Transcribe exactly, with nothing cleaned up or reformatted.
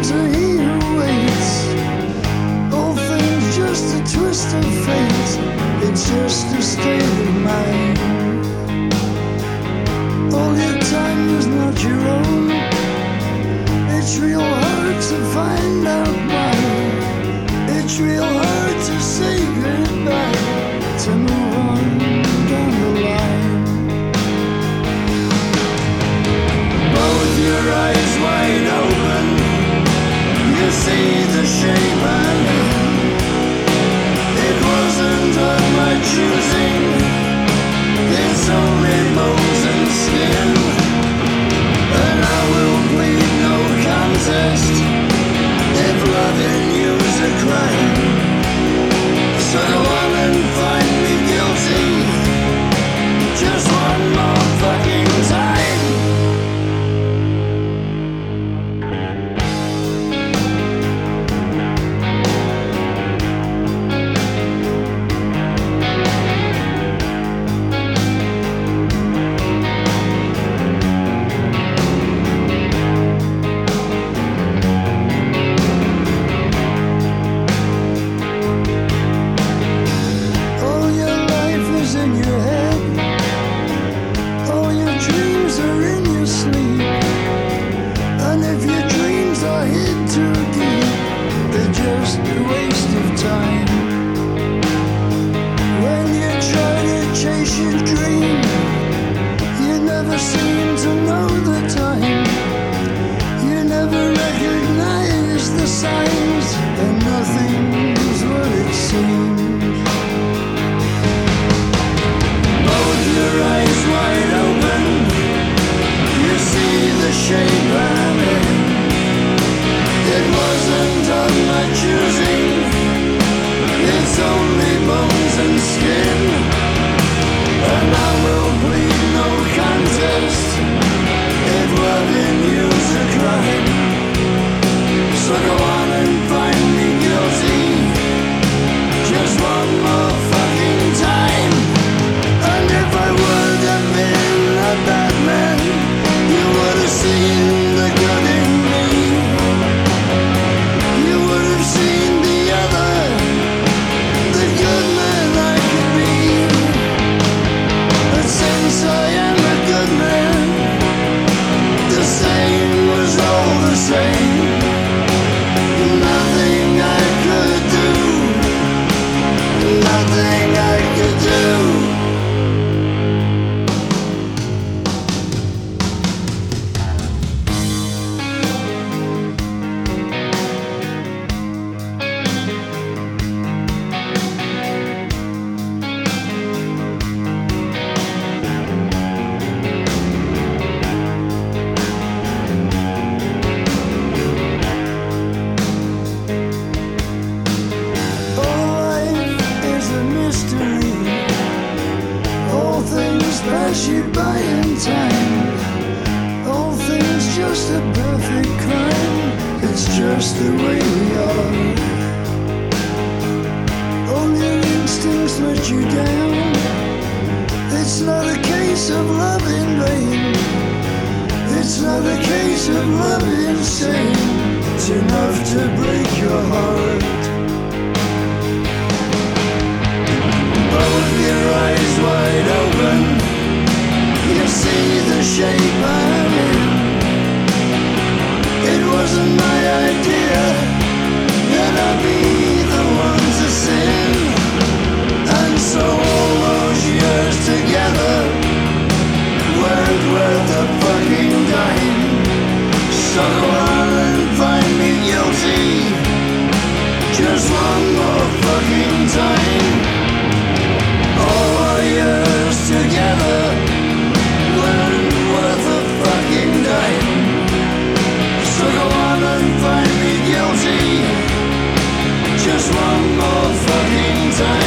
things are he who waits. All things just a twist of fate. It's just a state of mind. All your time is not your own. It's real hard to find out why. It's real hard to say goodbye, to move on down the line. Both your eyes wide open, you see the shape I'm in. It wasn't of my choosing, it's only bones and skin. And I will plead no contest if loving you's a crime. So go on and find me guilty just one more fucking time. Pass you by in time. All things just a perfect crime. It's just the way we are. All your instincts let you down. It's not a case of love in vain. It's not a case of love insane. It's enough to break your heart. Both your eyes wide open, you see the shape I'm in. It wasn't my idea that I'd be the one to sin. And so all those years together weren't worth a fucking dime. So go on and find me guilty just one more fucking time. All our years together weren't worth a fucking dime. So go on and find me guilty just one more fucking time.